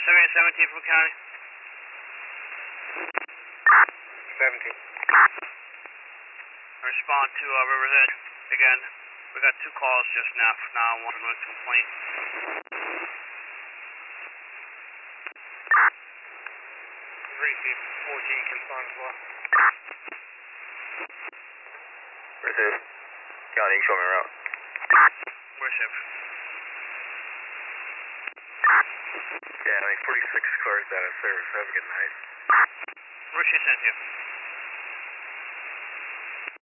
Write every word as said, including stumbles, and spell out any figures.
seventy seventeen from County. seventeen. Respond to uh, River's Edge. Again, we got two calls just now for nine one one emergency complaint. Received fourteen can respond as well. Receive. County, show me around. Receive. Yeah, I think forty-six cars out of service. Have a good night. Where's she sent you?